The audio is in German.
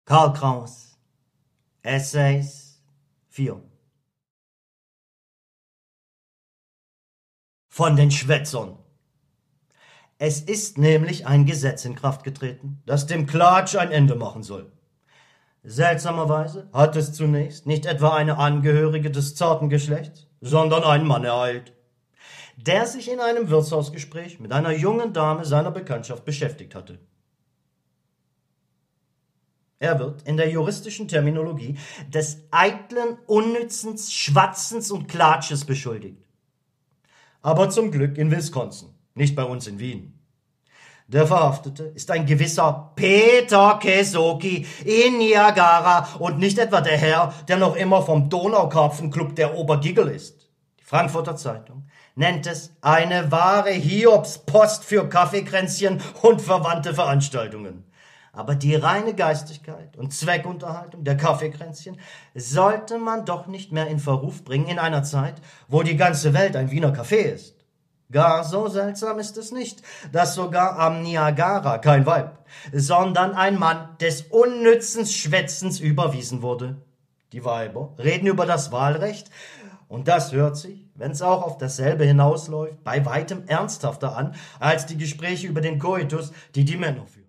Karl Kraus, Essays 4. Von den Schwätzern. Es ist nämlich ein Gesetz in Kraft getreten, das dem Klatsch ein Ende machen soll. Seltsamerweise hat es zunächst nicht etwa eine Angehörige des zarten Geschlechts, sondern einen Mann ereilt, der sich in einem Wirtshausgespräch mit einer jungen Dame seiner Bekanntschaft beschäftigt hatte. Er wird in der juristischen Terminologie des eitlen, unnützen Schwatzens und Klatsches beschuldigt. Aber zum Glück in Wisconsin, nicht bei uns in Wien. Der Verhaftete ist ein gewisser Peter Kesoki in Niagara und nicht etwa der Herr, der noch immer vom Donaukarpfenclub der Obergiggle ist. Die Frankfurter Zeitung nennt es eine wahre Hiobspost für Kaffeekränzchen und verwandte Veranstaltungen. Aber die reine Geistigkeit und Zweckunterhaltung der Kaffeekränzchen sollte man doch nicht mehr in Verruf bringen in einer Zeit, wo die ganze Welt ein Wiener Café ist. Gar so seltsam ist es nicht, dass sogar am Niagara kein Weib, sondern ein Mann des unnützen Schwätzens überwiesen wurde. Die Weiber reden über das Wahlrecht, und das hört sich, wenn's auch auf dasselbe hinausläuft, bei weitem ernsthafter an, als die Gespräche über den Koitus, die die Männer führen.